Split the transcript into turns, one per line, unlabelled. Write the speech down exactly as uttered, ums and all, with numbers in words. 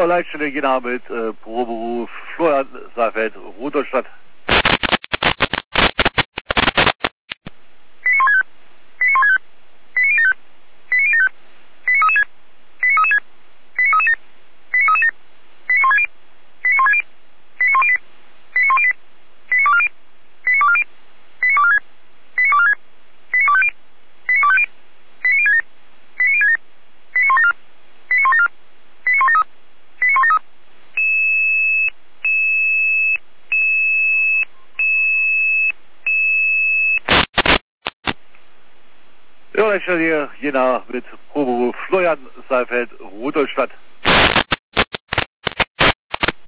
Leitstelle Jena mit äh, Proberuf Florian Seifeld, Rudolstadt. Ja, Leitstelle hier Jena mit Proberuf Florian Seifeld, Rudolstadt.